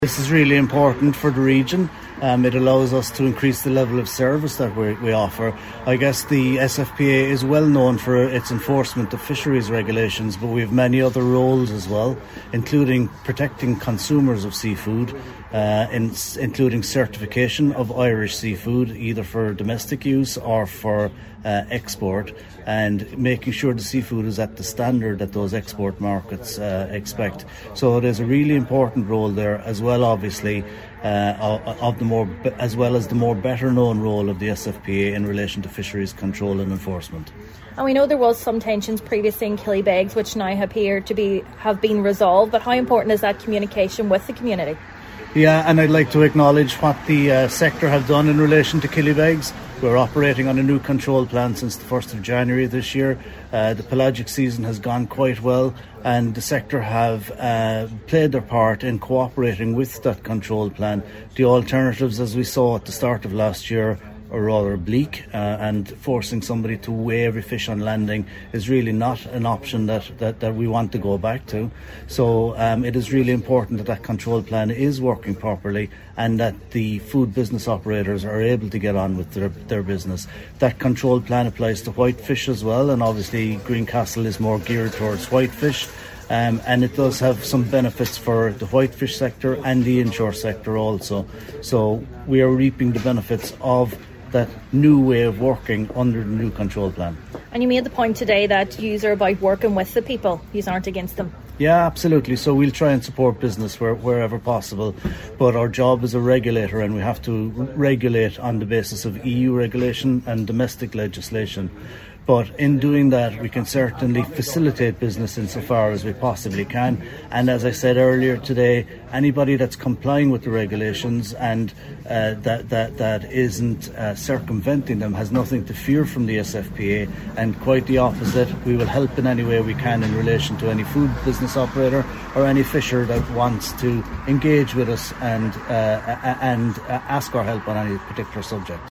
This is really important for the region. It allows us to increase the level of service that we offer. I guess the SFPA is well known for its enforcement of fisheries regulations, but we have many other roles as well, including protecting consumers of seafood, including certification of Irish seafood, either for domestic use or for export, and making sure the seafood is at the standard that those export markets expect. So there's a really important role there, as well, obviously, as well as the more better known role of the SFPA in relation to fisheries control and enforcement. And we know there was some tensions previously in Killybegs, which now appear to have been resolved. But how important is that communication with the community? Yeah, and I'd like to acknowledge what the sector have done in relation to Killybegs. We're operating on a new control plan since the 1st of January this year. The pelagic season has gone quite well, and the sector have played their part in cooperating with that control plan. The alternatives, as we saw at the start of last year, are rather bleak, and forcing somebody to weigh every fish on landing is really not an option that we want to go back to. So it is really important that control plan is working properly and that the food business operators are able to get on with their business. That control plan applies to whitefish as well, and obviously Greencastle is more geared towards whitefish. And it does have some benefits for the whitefish sector and the inshore sector also. So we are reaping the benefits of that new way of working under the new control plan. And you made the point today that yous are about working with the people, yous aren't against them. Yeah, absolutely. So we'll try and support business wherever possible, but our job is a regulator, and we have to regulate on the basis of EU regulation and domestic legislation. But in doing that, we can certainly facilitate business insofar as we possibly can. And as I said earlier today, anybody that's complying with the regulations and that isn't circumventing them has nothing to fear from the SFPA, and quite the opposite. We will help in any way we can in relation to any food business operator or any fisher that wants to engage with us and ask our help on any particular subject.